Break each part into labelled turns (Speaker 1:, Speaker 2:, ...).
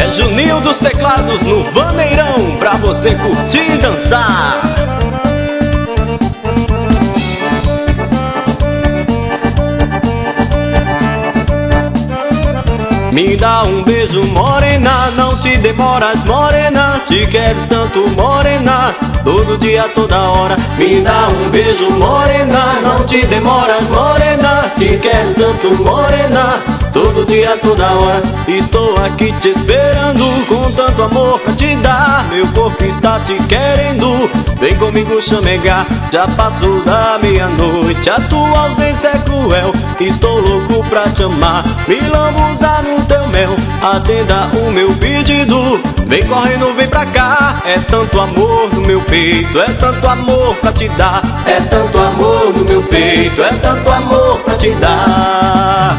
Speaker 1: É Juninho dos teclados no Vaneirão, pra você curtir e dançar. Me dá um beijo, morena, não te demoras, morena. Te quero tanto, morena, todo dia, toda hora. Me dá um beijo, morena, não te demoras, morena. Te quero tanto, morena, todo dia, toda hora. Estou aqui te esperando, com tanto amor pra te dar. Meu corpo está te querendo, vem comigo chamegar. Já passou da meia-noite, a tua ausência é cruel. Estou louco pra te amar, me lambuzar no teu mel. Atenda o meu pedido, vem correndo, vem pra cá. É tanto amor no meu peito, é tanto amor pra te dar. É tanto amor no meu peito, é tanto amor pra te dar.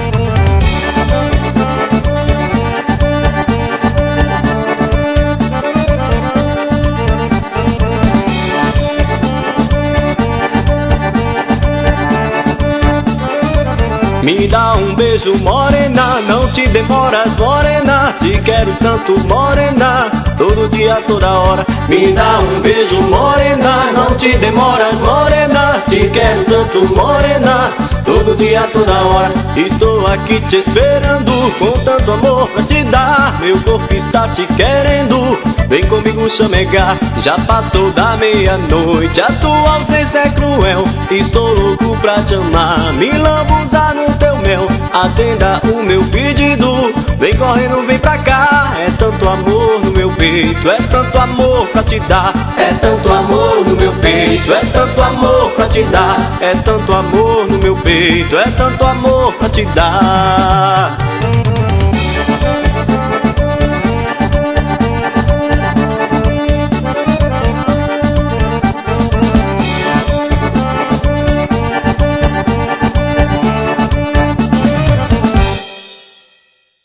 Speaker 1: Me dá um beijo, morena, não te demoras, morena. Te quero tanto, morena, todo dia, toda hora. Me dá um beijo, morena, não te demoras, morena. Te quero tanto, morena, todo dia, toda hora. Estou aqui te esperando, com tanto amor pra te dar. Meu corpo está te querendo, vem comigo chamegar. Já passou da meia-noite, a tua ausência é cruel. Estou louco pra te amar, me lambuzar no teu mel. Atenda o meu pedido, vem correndo, vem pra cá. É tanto amor no meu peito, é tanto amor pra te dar. É tanto amor no meu peito, é tanto amor pra te dar. É tanto amor no meu peito, é tanto amor pra te dar.